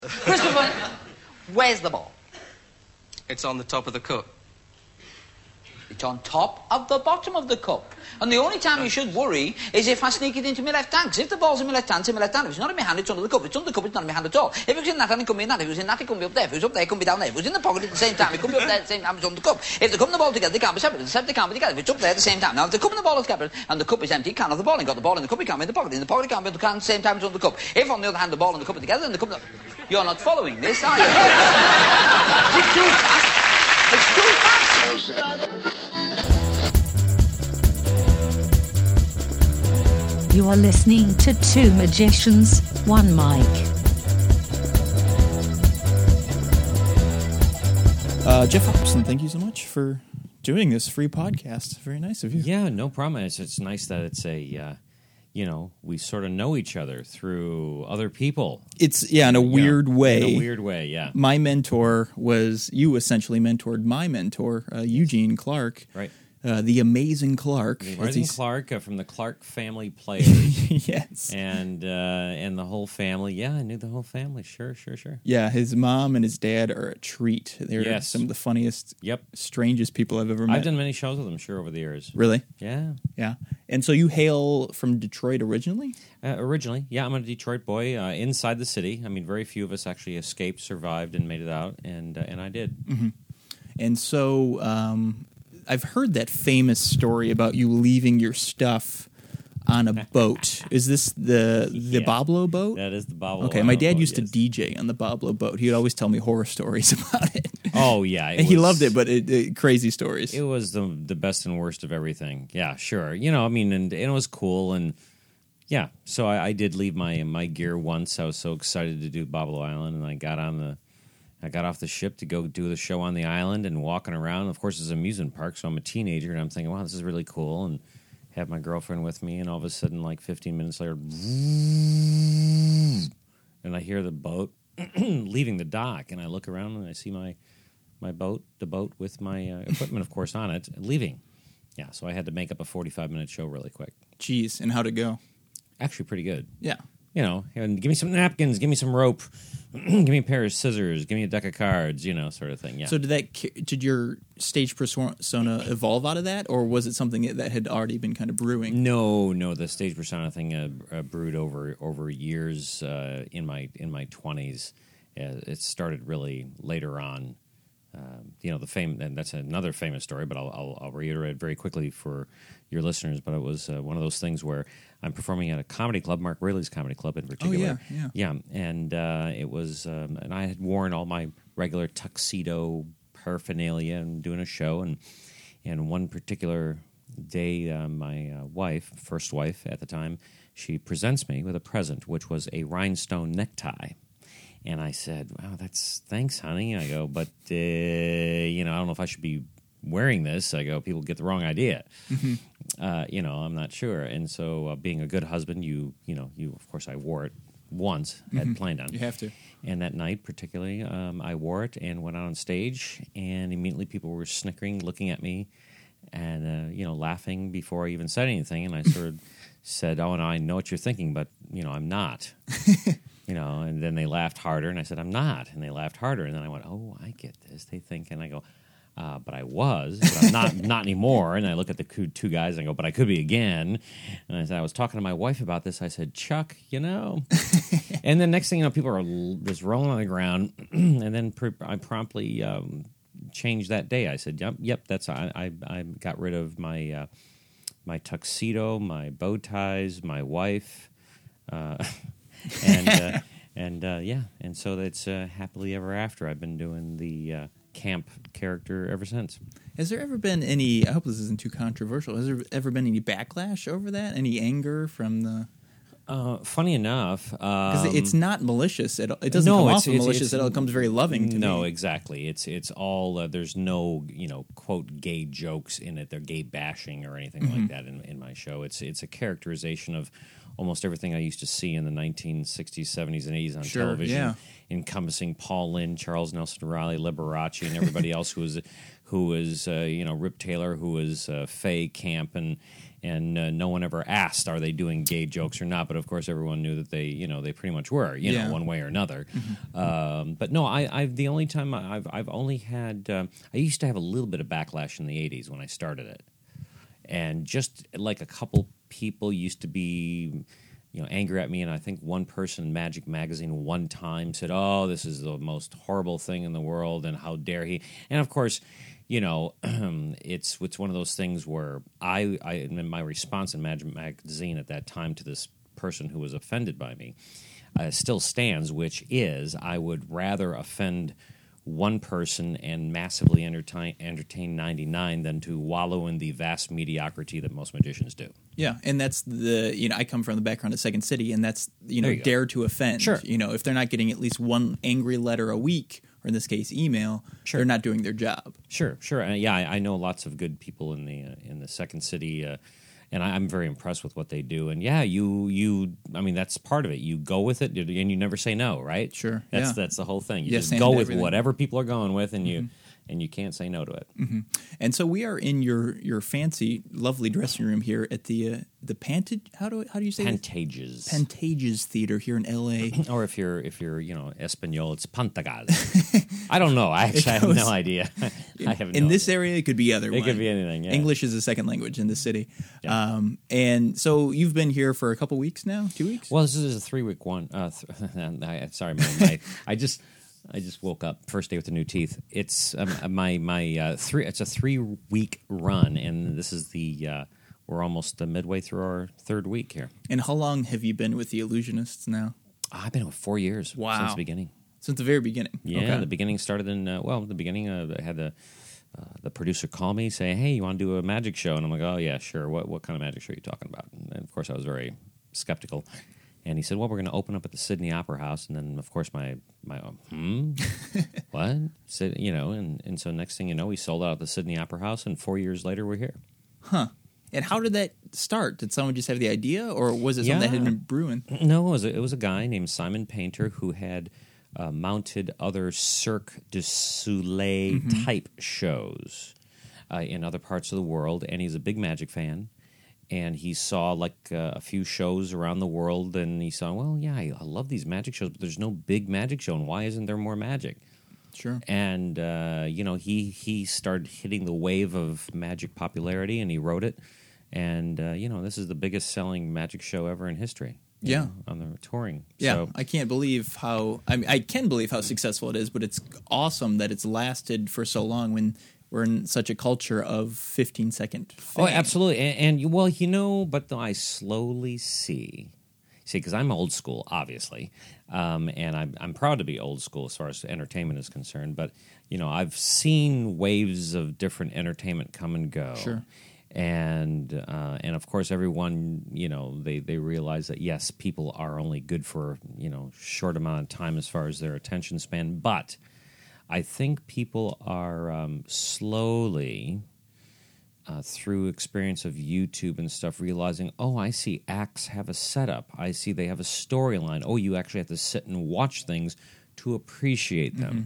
Christopher, where's the ball? It's on the top of the cup. It's on top of the bottom of the cup. And the only time you should worry is if I sneak it into my left hand. Because if the ball's in my left hand, it's in my left hand. If it's not in my hand, it's under the cup. If it's under the cup, it's not in my hand at all. If it was in that hand, it could be in that. If it was in that, it could be up there. If it was up there, it could be down there. If it was in the pocket at the same time, it could be up there at the same time as on the cup. If the cup and the ball together, they can't be separate. If they can't be together. If it's up there at the same time. Now, if the cup and the ball are separate and the cup is empty, you can't have the ball. And got the ball in the cup, you can't be in the pocket. In the pocket, you can't be in the can at the same time as on the cup. If, on the other hand, the ball and the cup are together, then the cup... You're not following this, are you? It's too fast. It's too fast. You are listening to Two Magicians, One Mic. Jeff Hobson, thank you so much for doing this free podcast. Very nice of you. Yeah, no problem. It's nice that it's a, we sort of know each other through other people. It's, in a weird way. In a weird way, yeah. My mentor you essentially mentored my mentor, Eugene Clark. Right. The Amazing Clark. The Amazing Clark from the Clark Family Players. Yes. And the whole family. Yeah, I knew the whole family. Sure. Yeah, his mom and his dad are a treat. They're some of the funniest, strangest people I've ever met. I've done many shows with them, sure, over the years. Really? Yeah. Yeah. And so you hail from Detroit originally? Originally, yeah. I'm a Detroit boy inside the city. I mean, very few of us actually escaped, survived, and made it out, and I did. Mm-hmm. And so... I've heard that famous story about you leaving your stuff on a boat. Is this the Boblo boat? That is the Boblo. Okay, my dad used to DJ on the Boblo boat. He'd always tell me horror stories about it. Oh yeah, he loved it, but crazy stories. It was the best and worst of everything. Yeah, sure. And it was cool, and yeah. So I did leave my gear once. I was so excited to do Boblo Island, and I got off the ship to go do the show on the island and walking around. Of course, it's an amusement park, so I'm a teenager, and I'm thinking, wow, this is really cool, and have my girlfriend with me, and all of a sudden, like 15 minutes later, and I hear the boat leaving the dock, and I look around, and I see my boat, the boat with my equipment, of course, on it, leaving. Yeah, so I had to make up a 45-minute show really quick. Jeez, and how'd it go? Actually, pretty good. Yeah. And give me some napkins, give me some rope, give me a pair of scissors, give me a deck of cards, sort of thing. Yeah. So did your stage persona evolve out of that, or was it something that had already been kind of brewing? No, the stage persona thing brewed over years in my 20s. It started really later on. The fame, and that's another famous story, but I'll reiterate very quickly for your listeners. But it was one of those things where I'm performing at a comedy club, Mark Rayleigh's comedy club in particular. Oh, yeah. And it was, and I had worn all my regular tuxedo paraphernalia and doing a show, and one particular day, my first wife at the time, she presents me with a present, which was a rhinestone necktie. And I said, wow, thanks, honey. I go, but, I don't know if I should be wearing this. I go, people get the wrong idea. Mm-hmm. I'm not sure. And so being a good husband, you of course, I wore it once, had planned on. You have to. And that night, particularly, I wore it and went out on stage, and immediately people were snickering, looking at me, and, laughing before I even said anything. And I sort of said, oh, no, I know what you're thinking, but, I'm not. And then they laughed harder, and I said, I'm not. And they laughed harder, and then I went, oh, I get this. They think, and I go, but I was, but I'm not anymore. And I look at the two guys, and I go, but I could be again. And I said, I was talking to my wife about this. I said, Chuck, And then next thing people are just rolling on the ground, and then I promptly changed that day. I said, yep, that's I got rid of my my tuxedo, my bow ties, my wife. And so that's happily ever after. I've been doing the camp character ever since. Has there ever been any, I hope this isn't too controversial, has there ever been any backlash over that? Any anger from the... Funny enough... Because it's not malicious. It doesn't come off malicious at all. It comes very loving to me. No, exactly. It's all... there's no, quote, gay jokes in it. They're gay bashing or anything like that in my show. It's a characterization of almost everything I used to see in the 1960s, 70s, and 80s on Sure, television, yeah. encompassing Paul Lynde, Charles Nelson Riley, Liberace, and everybody else who was Rip Taylor, who was Faye Camp, and no one ever asked, are they doing gay jokes or not? But of course, everyone knew that they pretty much were, Yeah. one way or another. But no, the only time I've only had, I used to have a little bit of backlash in the 80s when I started it. And just like a couple people used to be, angry at me, and I think one person in Magic Magazine one time said, "Oh, this is the most horrible thing in the world, and how dare he?" And of course, it's one of those things where my response in Magic Magazine at that time to this person who was offended by me still stands, which is I would rather offend one person and massively entertain 99 than to wallow in the vast mediocrity that most magicians do. Yeah, and that's I come from the background of Second City, and that's, There you go. dare to offend. Sure. If they're not getting at least one angry letter a week, or in this case, email, Sure. they're not doing their job. Sure. I know lots of good people in the Second City, and I'm very impressed with what they do. And yeah, that's part of it. You go with it, and you never say no, right? Sure, That's yeah. the whole thing. You Yes, just and go with everything. whatever people are going with, and you can't say no to it. And so we are in your fancy, lovely dressing room here at the how do you say it? Pantages. Pantages Theater here in L.A. Or if you're Espanol, it's Pantagas. I don't know. I have no idea. I have In no this idea. area, it could be other. It could be anything. Yeah. English is a second language in the city. Yeah. And so you've been here for a couple weeks now, 2 weeks? Well, this is a 3-week one. Sorry, I just woke up first day with the new teeth. It's It's a 3-week run, and this is we're almost midway through our third week here. And how long have you been with the Illusionists now? I've been with 4 years. Wow. Since the beginning. Since the very beginning. Yeah, Okay. the beginning started in the beginning. I had the producer call me, say, "Hey, you want to do a magic show?" And I'm like, "Oh yeah, sure. What kind of magic show are you talking about?" And of course, I was very skeptical. And he said, "Well, we're going to open up at the Sydney Opera House." And then, of course, my what? So, and so next thing you know, we sold out at the Sydney Opera House, and 4 years later, we're here. Huh. And how did that start? Did someone just have the idea, or was it something that had been brewing? No, it was a guy named Simon Painter who had mounted other Cirque du Soleil type shows in other parts of the world, and he's a big magic fan. And he saw a few shows around the world, and he saw, well, yeah, I love these magic shows, but there's no big magic show, and why isn't there more magic? Sure. And he started hitting the wave of magic popularity, and he wrote it. And this is the biggest selling magic show ever in history. Yeah. On the touring. Yeah, So, I can't believe I can believe how successful it is, but it's awesome that it's lasted for so long when we're in such a culture of 15-second fame. oh, absolutely. But I slowly see, because I'm old school, obviously, and I'm proud to be old school as far as entertainment is concerned. But I've seen waves of different entertainment come and go. Sure. And of course, everyone they realize that yes, people are only good for short amount of time as far as their attention span, but I think people are slowly, through experience of YouTube and stuff, realizing, oh, I see acts have a setup. I see they have a storyline. Oh, you actually have to sit and watch things to appreciate them.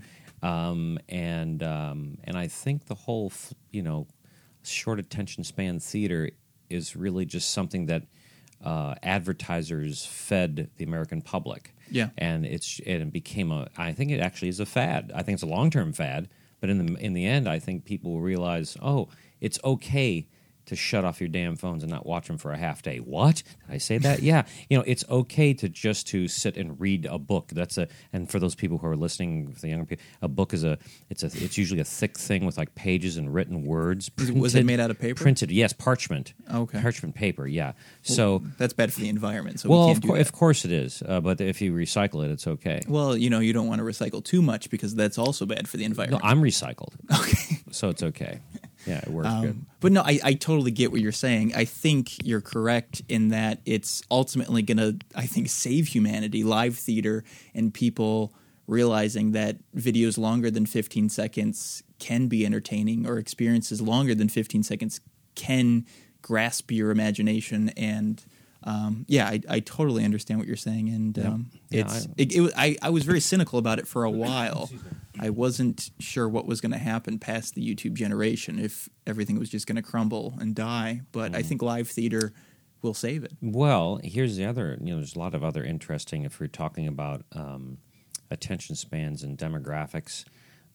And I think the whole, short attention span theater is really just something that advertisers fed the American public. Yeah. And it became I think it actually is a fad. I think it's a long-term fad, but in the end, I think people will realize, oh, it's okay to shut off your damn phones and not watch them for a half day. What? Did I say that? Yeah. It's okay to sit and read a book. And for those people who are listening, for the younger people, a book it's usually a thick thing with pages and written words. Was it made out of paper? Printed, yes, parchment. Okay. Parchment paper, yeah. So, That's bad for the environment, so well, we can't do that. of course it is. But if you recycle it, it's okay. Well, you don't want to recycle too much because that's also bad for the No, environment. I'm recycled, Okay. so it's okay. Yeah, it works good. But no, I totally get what you're saying. I think you're correct in that it's ultimately going to, I think, save humanity, live theater, and people realizing that videos longer than 15 seconds can be entertaining, or experiences longer than 15 seconds can grasp your imagination and Yeah, I totally understand what you're saying, and I was very cynical about it for a while. I wasn't sure what was going to happen past the YouTube generation, if everything was just going to crumble and die. But I think live theater will save it. Well, here's the other. There's a lot of other interesting. If we're talking about attention spans and demographics,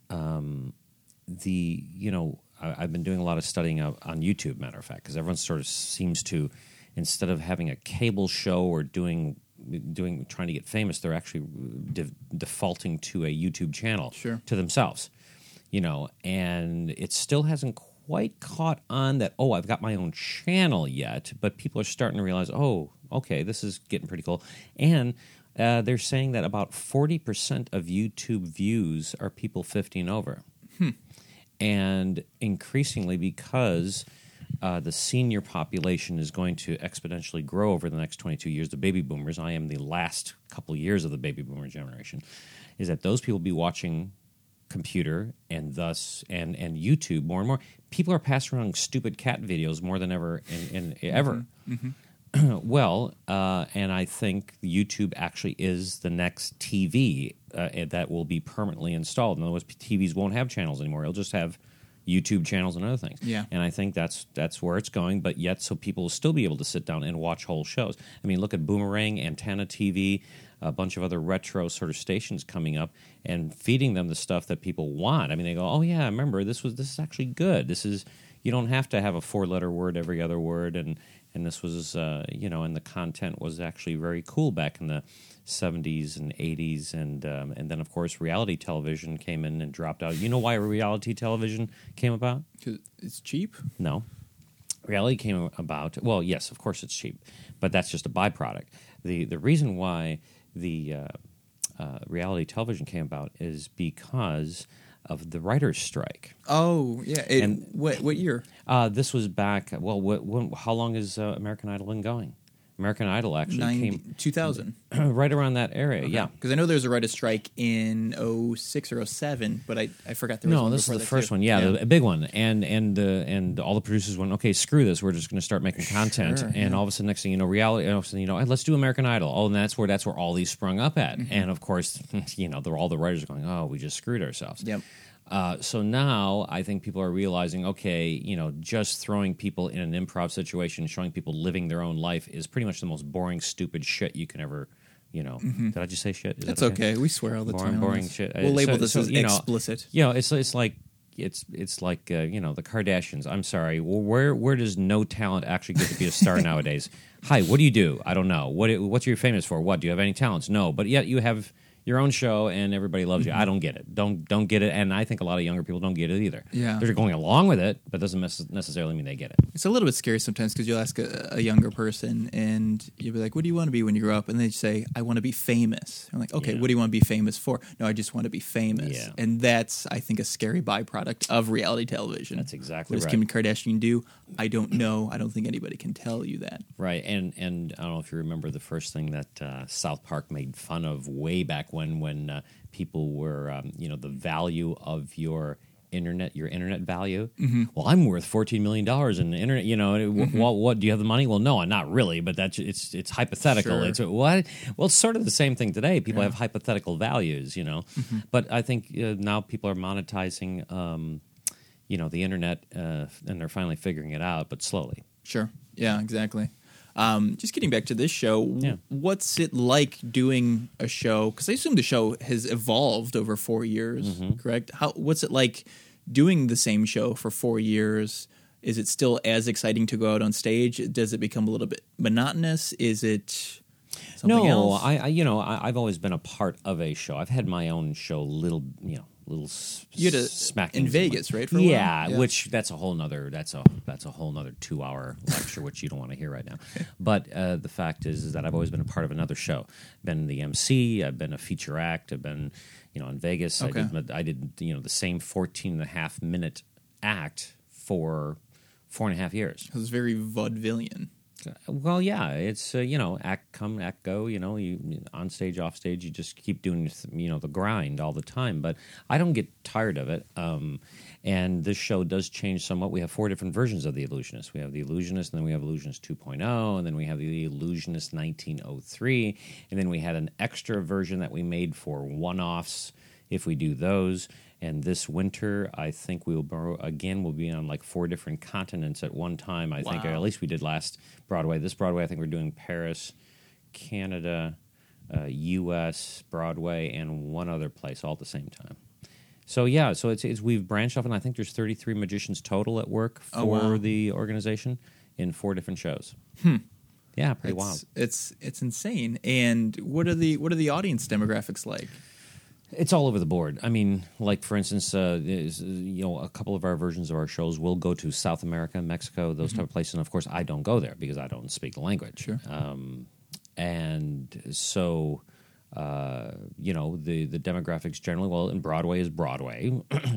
I've been doing a lot of studying on YouTube. Matter of fact, because everyone sort of seems to, instead of having a cable show or trying to get famous, they're actually defaulting to a YouTube channel to themselves. And it still hasn't quite caught on that, I've got my own channel yet, but people are starting to realize, okay, this is getting pretty cool. And they're saying that about 40% of YouTube views are people 50 and over. And increasingly, because the senior population is going to exponentially grow over the next 22 years, the baby boomers, I am the last couple years of the baby boomer generation, is that those people will be watching computer and thus and YouTube more and more. People are passing around stupid cat videos more than ever ever. Well, and I think YouTube actually is the next TV that will be permanently installed. In other words, TVs won't have channels anymore. It'll just have YouTube channels and other things. Yeah. And I think that's where it's going, but yet so people will still be able to sit down and watch whole shows. I mean, look at Boomerang, Antenna TV, a bunch of other retro sort of stations coming up and feeding them the stuff that people want. I mean, they go, oh yeah, remember this is actually good. You don't have to have a 4-letter word every other word, and this was and the content was actually very cool back in the 70s and 80s, and then of course reality television came in and dropped out. You know why reality television came about? 'Cause it's cheap? No. Reality came about, well, yes, of course it's cheap, but that's just a byproduct. The reason why the reality television came about is because of the writer's strike. Oh, yeah. And what year? This was back, how long has American Idol been going? American Idol actually came 2000. Right around that area, Okay. yeah. Because I know there was a writer's strike in 06 or 07, but I forgot there was one this is before the that first too. one, a big one. And all the producers went, okay, screw this, we're just going to start making content. Sure, and all of a sudden, next thing you know, reality, and all of a sudden, hey, let's do American Idol. Oh, and that's where all these sprung up at. And of course, all the writers are going, oh, we just screwed ourselves. Yep. So now I think people are realizing, okay, just throwing people in an improv situation, showing people living their own life is pretty much the most boring, stupid shit you can ever, Did I just say shit? Is That's that okay. We swear all the time. Boring shit. We'll label this as explicit. It's like the Kardashians. I'm sorry. Well, where does no talent actually get to be a star nowadays? Hi, what do you do? I don't know. What's you're famous for? What do you have any talents? No, but yet you have your own show and everybody loves you. I don't get it. Don't get it. And I think a lot of younger people don't get it either. Yeah. They're going along with it, but doesn't necessarily mean they get it. It's a little bit scary sometimes because you'll ask a younger person and you'll be like, what do you want to be when you grow up? And they say, I want to be famous. I'm like, okay, what do you want to be famous for? No, I just want to be famous. Yeah. And that's, I think, a scary byproduct of reality television. That's exactly what right. What does Kim Kardashian do? I don't know. I don't think anybody can tell you that. Right. And I don't know if you remember the first thing that South Park made fun of way back when people were, the value of your internet value. Well, I'm worth $14 million in the internet. What do you have the money? Well, no, not really, but it's hypothetical. Sure. It's what? Well, it's sort of the same thing today. People have hypothetical values, But I think now people are monetizing, the internet, and they're finally figuring it out, but slowly. Sure. Yeah, exactly. Just getting back to this show, what's it like doing a show? Because I assume the show has evolved over 4 years, correct? What's it like doing the same show for 4 years? Is it still as exciting to go out on stage? Does it become a little bit monotonous? Is it something else? I've always been a part of a show. I've had my own show, little you had smackings in Vegas, right? For a while? Yeah, which that's a whole nother 2-hour lecture, which you don't want to hear right now. But the fact is that I've always been a part of another show. Been the MC. I've been a feature act. I've been in Vegas. Okay. I did the same 14.5-minute act for 4.5 years. It was very vaudevillian. Well, yeah, it's act come, act go. You on stage, off stage, you just keep doing the grind all the time. But I don't get tired of it. And this show does change somewhat. We have 4 different versions of The Illusionist. We have The Illusionist, and then we have Illusionist 2.0, and then we have The Illusionist 1903, and then we had an extra version that we made for one-offs if we do those. And this winter, I think we'll be on like 4 different continents at one time. I think, or at least we did last Broadway. This Broadway, I think we're doing Paris, Canada, U.S., Broadway, and one other place all at the same time. So yeah, so it's we've branched off, and I think there's 33 magicians total at work for the organization in 4 different shows. Yeah, pretty wild. It's insane. And what are the audience demographics like? It's all over the board. I mean, like for instance, a couple of our versions of our shows will go to South America, Mexico, those type of places. And of course, I don't go there because I don't speak the language. Sure. And so, the demographics generally. Well, and Broadway is Broadway.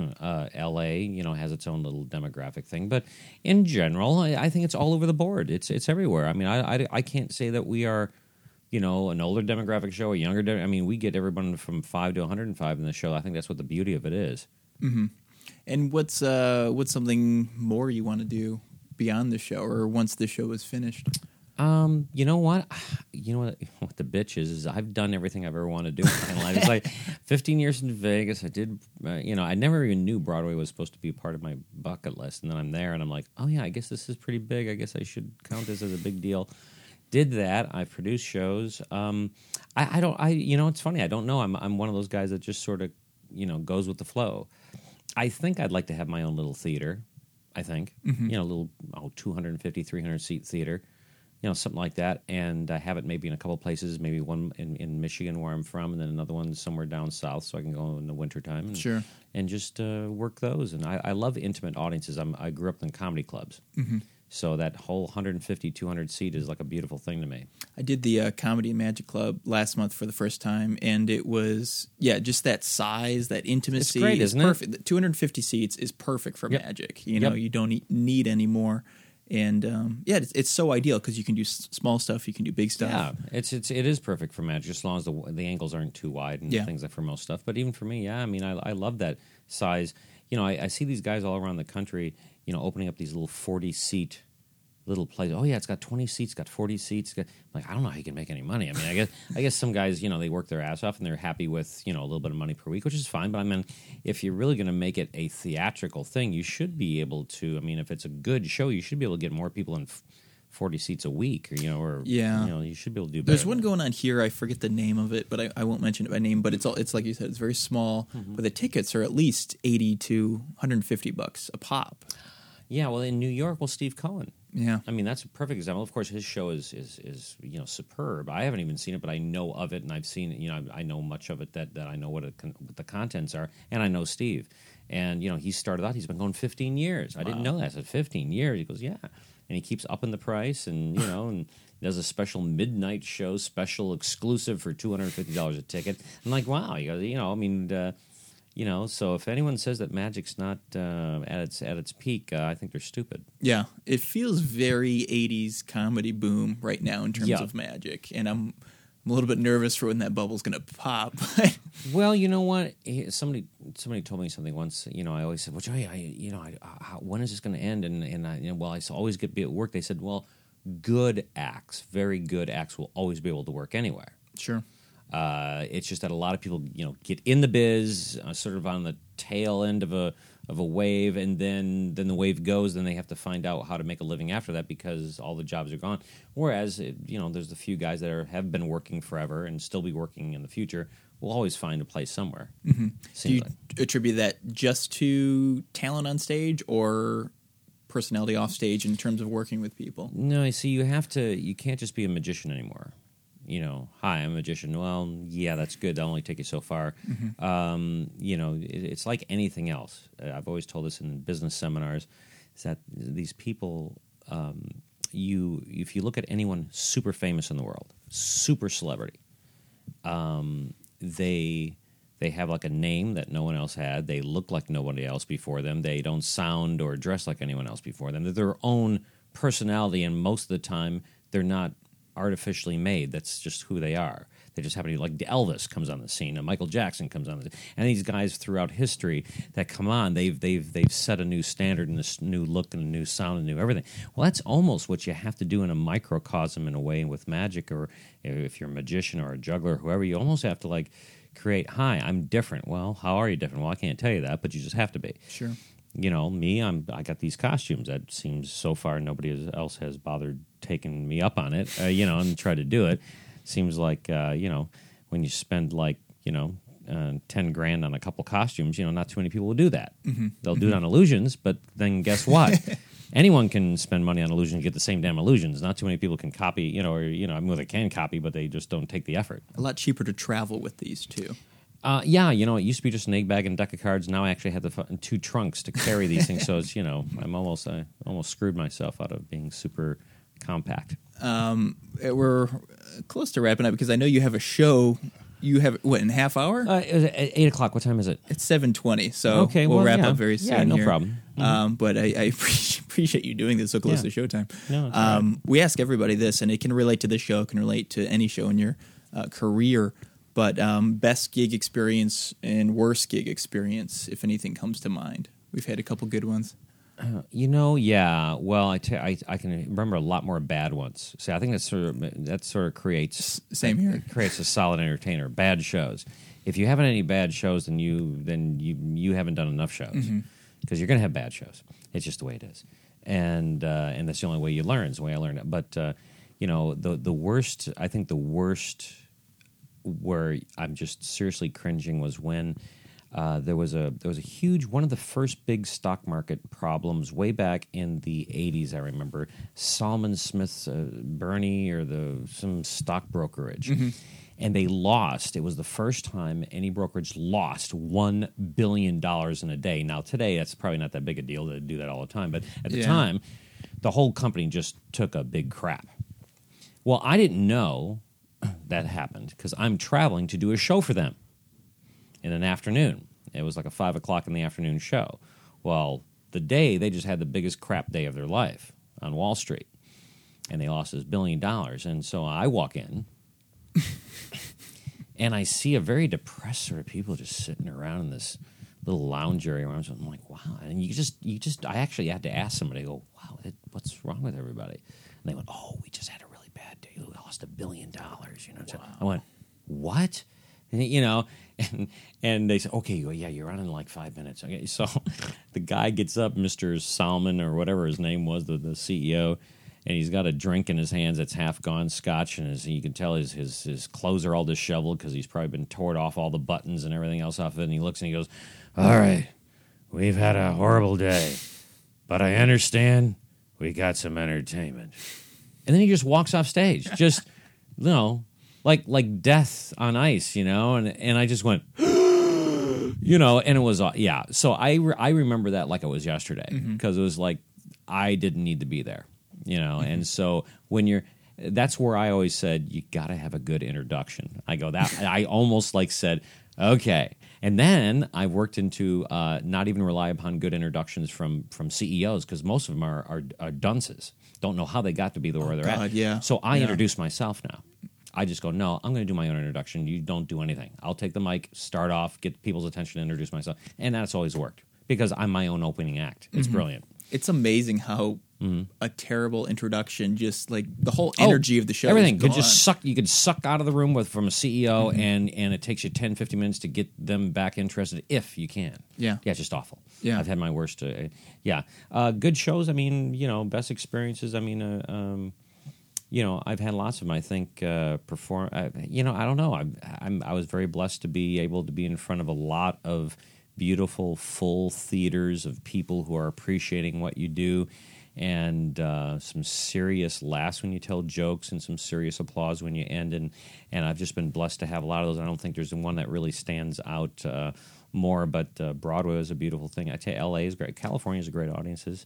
L.A. Has its own little demographic thing. But in general, I think it's all over the board. It's everywhere. I mean, I can't say that we are. An older demographic show, a younger. I mean, we get everyone from 5 to 105 in the show. I think that's what the beauty of it is. Mm-hmm. And what's something more you want to do beyond the show, or once the show is finished? You know what? What the bitch is I've done everything I've ever wanted to do in my life. It's like 15 years in Vegas. I did. I never even knew Broadway was supposed to be part of my bucket list, and then I'm there, and I'm like, oh yeah, I guess this is pretty big. I guess I should count this as a big deal. Did that. I've produced shows. I don't. It's funny. I don't know. I'm one of those guys that just sort of, goes with the flow. I think I'd like to have my own little theater. I think, a little 250, 300 seat theater, something like that. And I have it maybe in a couple places, maybe one in Michigan where I'm from, and then another one somewhere down south, so I can go in the wintertime. Sure. And just work those. And I love intimate audiences. I grew up in comedy clubs. Mm-hmm. So that whole 150, 200 seat is like a beautiful thing to me. I did the Comedy and Magic Club last month for the first time, and it was, just that size, that intimacy. It's great, isn't it? Perfect. 250 seats is perfect for magic. You don't need any more. And, it's so ideal because you can do small stuff, you can do big stuff. Yeah, it is perfect for magic as long as the angles aren't too wide and things like for most stuff. But even for me, I mean, I love that size. I see these guys all around the country, opening up these little 40-seat little places. Oh yeah, it's got 20 seats, got 40 seats. I don't know how you can make any money. I mean, I guess some guys, they work their ass off and they're happy with, a little bit of money per week, which is fine. But I mean, if you're really going to make it a theatrical thing, you should be able to. I mean, if it's a good show, you should be able to get more people in 40 seats a week, you should be able to do better. There's one going on here. I forget the name of it, but I won't mention it by name. But it's like you said, it's very small. Mm-hmm. But the tickets are at least $80 to $150 a pop. Yeah, well, in New York, Steve Cohen. Yeah, I mean that's a perfect example. Of course, his show is superb. I haven't even seen it, but I know of it, and I've seen it. I know much of it that I know what the contents are, and I know Steve. And he started out. He's been going 15 years. I didn't know that. I said 15 years. He goes, yeah, and he keeps upping the price, and and does a special midnight show, special exclusive for $250 a ticket. I'm like, wow. He goes, so if anyone says that magic's not at its peak, I think they're stupid. Yeah, it feels very 80s comedy boom right now in terms of magic, and I'm a little bit nervous for when that bubble's going to pop. Well, you know what? Somebody told me something once. I always said, "Well, Joey, when is this going to end?" And I always get at work. They said, "Well, good acts, very good acts, will always be able to work anywhere." Sure. It's just that a lot of people, get in the biz sort of on the tail end of a wave, and then the wave goes, then they have to find out how to make a living after that because all the jobs are gone. Whereas, there's a few guys that have been working forever and still be working in the future. We'll always find a place somewhere. Mm-hmm. Do you attribute that just to talent on stage or personality off stage in terms of working with people? No, you see, you can't just be a magician anymore. Hi, I'm a magician. Well, yeah, that's good. That'll only take you so far. Mm-hmm. It's like anything else. I've always told this in business seminars, is that these people, if you look at anyone super famous in the world, super celebrity, they have like a name that no one else had. They look like nobody else before them. They don't sound or dress like anyone else before them. They're their own personality, and most of the time They're not artificially made. That's just who they are. They just happen to be like Elvis comes on the scene, and Michael Jackson comes on the scene, and these guys throughout history that come on, they've set a new standard and this new look and a new sound and new everything. Well, that's almost what you have to do in a microcosm in a way with magic, or if you're a magician or a juggler, whoever, you almost have to like create. Hi, I'm different. Well, how are you different? Well, I can't tell you that, but you just have to be. Sure. You know, me, I got these costumes. That seems so far nobody else has bothered taking me up on it. You know, and try to do it. Seems like, you know, when you spend like, you know, 10 grand on a couple costumes, you know, not too many people will do that. They'll do it on illusions, but then guess what? Anyone can spend money on illusions and get the same damn illusions. Not too many people can copy, you know, or, you know, I mean, they can copy, but they just don't take the effort. A lot cheaper to travel with these, too. Yeah, you know, it used to be just an egg bag and a deck of cards. Now I actually have the 2 trunks to carry these things. So it's, you know, I almost screwed myself out of being super compact. We're close to wrapping up because I know you have a show. You have what, in a half hour? It was at 8 o'clock. What time is it? It's 7:20. So okay, we'll well, wrap yeah. up very soon. Yeah, no here. problem. But I appreciate you doing this so close Yeah. to showtime. No, it's all right. We ask everybody this, and it can relate to this show. It can relate to any show in your career. But best gig experience and worst gig experience, if anything comes to mind. We've had a couple good ones. You know, yeah. Well, I can remember a lot more bad ones. See, I think that sort of creates Same here. It creates a solid entertainer. Bad shows. If you haven't had any bad shows, then you haven't done enough shows because you're going to have bad shows. It's just the way it is, and that's the only way you learn. It's the way I learned it. But you know, the worst. I think the worst where I'm just seriously cringing was when. There was a huge, one of the first big stock market problems way back in the 80s, I remember. Salman Smith's Bernie or some stock brokerage. And they lost. It was the first time any brokerage lost $1 billion in a day. Now, today, that's probably not that big a deal to do that all the time. But at the time, the whole company just took a big crap. Well, I didn't know that happened because I'm traveling to do a show for them. In an afternoon. It was like a 5 o'clock in the afternoon show. Well, the day, they just had the biggest crap day of their life on Wall Street. And they lost this $1 billion. And so I walk in, and I see a very depressed sort of people just sitting around in this little lounge area. So I'm like, wow. And I actually had to ask somebody, I go, wow, what's wrong with everybody? And they went, oh, we just had a really bad day. We lost $1 billion. You know, so I went, what? You know, and they said, okay, well, yeah, you're on in like 5 minutes. Okay, so the guy gets up, Mr. Salman or whatever his name was, the CEO, and he's got a drink in his hands that's half gone, scotch, and you can tell his clothes are all disheveled because he's probably been torn off all the buttons and everything else off of it. And he looks and he goes, all right, we've had a horrible day, but I understand we got some entertainment. And then he just walks off stage, just, you know, like death on ice, you know, and I just went, you know, and it was, yeah. So I remember that like it was yesterday because it was like I didn't need to be there, you know, and so that's where I always said you got to have a good introduction. I go that I almost like said, okay, and then I worked into not even rely upon good introductions from CEOs because most of them are dunces, don't know how they got to be where they're at. Yeah. So I introduce myself now. I just go, no, I'm going to do my own introduction. You don't do anything. I'll take the mic, start off, get people's attention, introduce myself. And that's always worked because I'm my own opening act. It's brilliant. It's amazing how a terrible introduction, just like the whole energy of the show, everything is could gone. just suck. You could suck out of the room from a CEO, and it takes you 10, 15 minutes to get them back interested if you can. Yeah. It's just awful. Yeah. I've had my worst. Good shows. I mean, you know, best experiences. I mean, you know, I've had lots of them. I think perform. You know, I don't know. I was very blessed to be able to be in front of a lot of beautiful, full theaters of people who are appreciating what you do, and some serious laughs when you tell jokes, and some serious applause when you end. And I've just been blessed to have a lot of those. I don't think there's one that really stands out more. But Broadway is a beautiful thing. I tell you, L.A. is great. California is great audiences.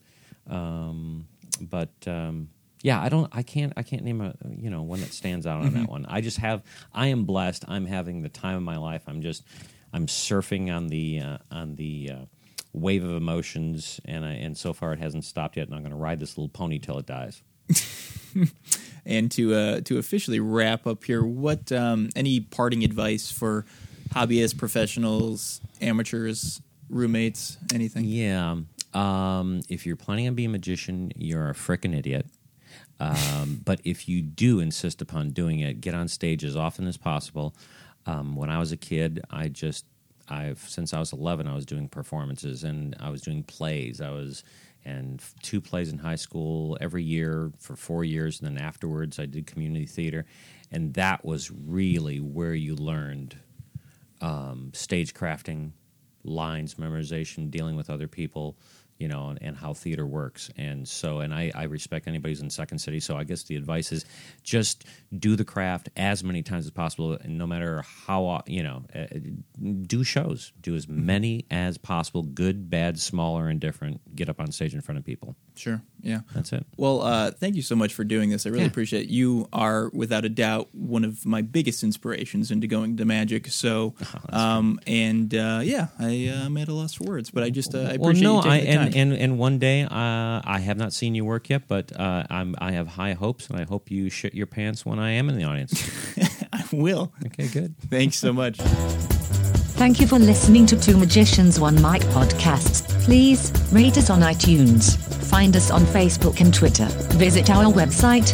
Yeah, I can't name one that stands out on that one. I am blessed. I'm having the time of my life. I'm surfing on the wave of emotions, and so far it hasn't stopped yet. And I'm going to ride this little pony till it dies. And to officially wrap up here, what any parting advice for hobbyists, professionals, amateurs, roommates, anything? Yeah. If you're planning on being a magician, you're a frickin' idiot. But if you do insist upon doing it, get on stage as often as possible. When I was a kid, since I was 11, I was doing performances and I was doing plays. And 2 plays in high school every year for 4 years, and then afterwards I did community theater, and that was really where you learned stage crafting, lines memorization, dealing with other people, and how theater works. And so, and I respect anybody who's in Second City, so I guess the advice is just do the craft as many times as possible, and no matter how, do shows. Do as many as possible, good, bad, small, or indifferent. Get up on stage in front of people. Sure, yeah. That's it. Well, thank you so much for doing this. I really appreciate it. You are, without a doubt, one of my biggest inspirations into going to magic. So, I am at a loss for words, but I appreciate you taking the time. And one day, I have not seen your work yet, but I have high hopes, and I hope you shit your pants when I am in the audience. I will. Okay, good. Thanks so much. Thank you for listening to Two Magicians One Mic podcasts. Please rate us on iTunes. Find us on Facebook and Twitter. Visit our website,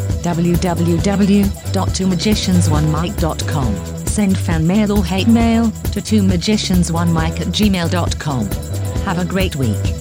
www.twomagiciansonemike.com. Send fan mail or hate mail to twomagiciansonemike@gmail.com. Have a great week.